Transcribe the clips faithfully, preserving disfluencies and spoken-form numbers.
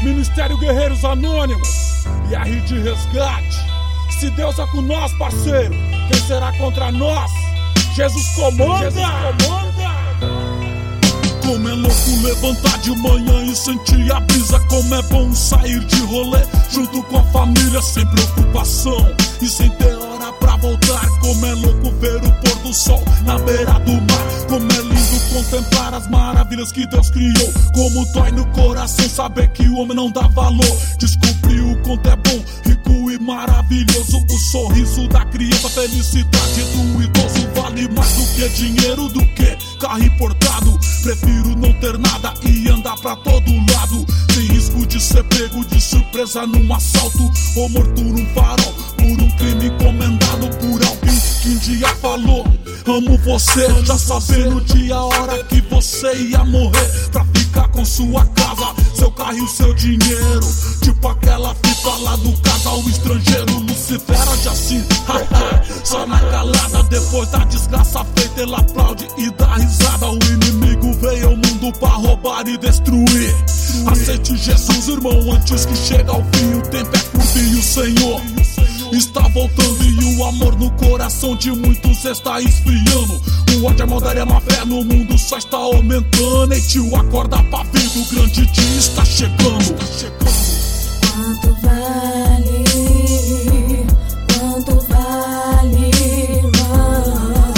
Ministério Guerreiros Anônimos e R de Resgate. Se Deus é com nós, parceiro, quem será contra nós? Jesus comanda! Jesus comanda! Como é louco levantar de manhã e sentir a brisa. Como é bom sair de rolê junto com a família, sem preocupação e sem ter hora pra voltar. Como é louco ver o pôr do sol na beira do mar. Como é lindo contemplar as maravilhas que Deus criou. Como dói no coração saber que o homem não dá valor. Descobriu o quanto é bom, rico e maravilhoso. O sorriso da criança, a felicidade do idoso. Vale mais do que dinheiro, do que carro importado. Prefiro não ter nada e andar pra todo lado, sem risco de ser pego de surpresa num assalto, ou morto num farol por um crime encomendado por alguém que um dia falou: amo você, já sabendo o dia e a hora que você ia morrer, pra ficar com sua casa, seu carro e o seu dinheiro. Tipo aquela fita lá do casal estrangeiro, Lucifera de assim, só na calada. Depois da desgraça feita ele aplaude e dá risada. O inimigo veio ao mundo pra roubar e destruir. Aceite Jesus, irmão, antes que chegue ao fim. O tempo é curto e o Senhor está voltando, e o amor no coração de muitos está esfriando. O ódio, a maldade, a má fé no mundo só está aumentando. E tio, acorda pra vida, o grande dia está chegando. Quanto vale, quanto vale, irmão,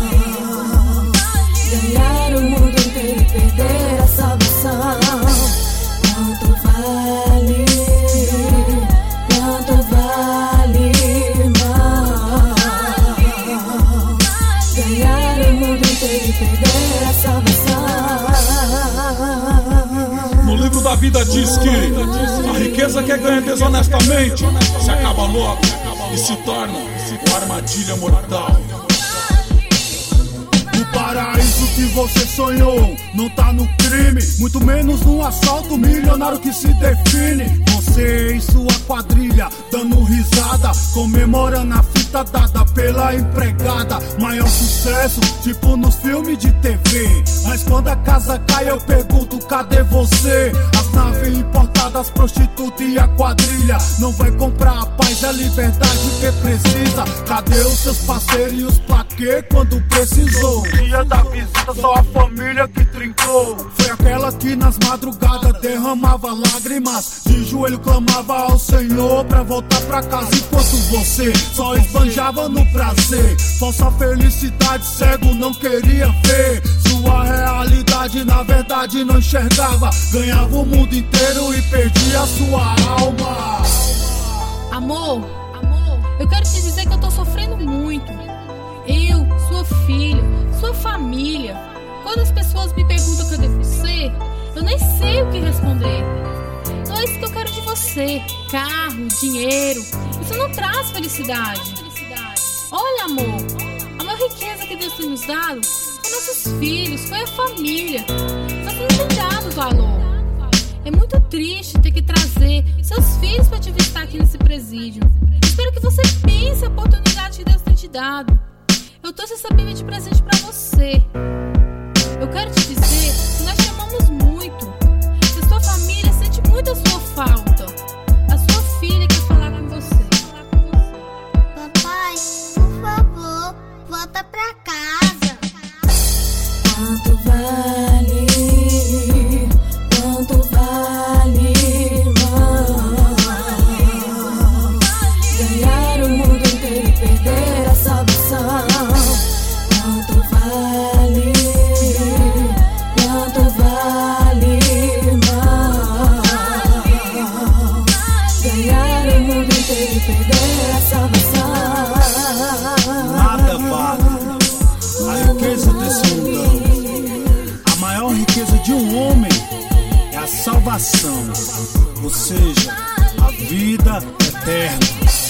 ganhar o mundo inteiro e perder a salvação? Quanto vale, quanto vale, irmão, ganhar o mundo inteiro e perder a salvação? No livro da vida diz que a riqueza que é ganha desonestamente se acaba logo e se torna uma armadilha mortal. O paraíso que você sonhou não tá no crime, muito menos no assalto milionário que se define. Você e sua quadrilha dando risada, comemorando a fita dada pela empregada. Maior sucesso, tipo nos filmes de T V. Mas quando a casa cai eu pergunto, cadê você? As naves importadas, prostituta e a quadrilha não vai comprar a paz e a liberdade que precisa. Cadê os seus parceiros e os plaquê quando precisou? Dia da visita só a família que trincou. Foi aquela que nas madrugadas derramava lágrimas, de joelho clamava ao Senhor pra voltar pra casa, enquanto você só esbanjava no prazer. Falsa felicidade, cego não queria ver sua realidade, na verdade não enxergava. Ganhava o mundo inteiro e perdia a sua alma. Amor, amor, eu quero te dizer que eu tô sofrendo muito. Eu, sua filha, sua família. Quando as pessoas me perguntam cadê você, eu nem sei o que responder. Não é isso que eu quero de você. Carro, dinheiro, isso não traz felicidade. Olha, amor, a maior riqueza que Deus tem nos dado foi nossos filhos, foi a família. Só que não tem dado valor. É muito triste ter que trazer seus filhos para te visitar aqui nesse presídio. Espero que você pense a oportunidade que Deus tem te dado. Eu trouxe essa Bíblia de presente pra você. Eu quero te dizer que nós te amamos muito. Que a sua família sente muito a sua falta. A sua filha quer falar com você. Papai, por favor, volta pra casa. Quanto vale, quanto vale, irmão, ganhar o mundo inteiro e perder a salvação? Quanto vale, quanto vale, irmão, ganhar o mundo inteiro e perder a salvação? Nada vale a riqueza desse mundão. A maior riqueza de um homem é a salvação, ou seja, a vida eterna.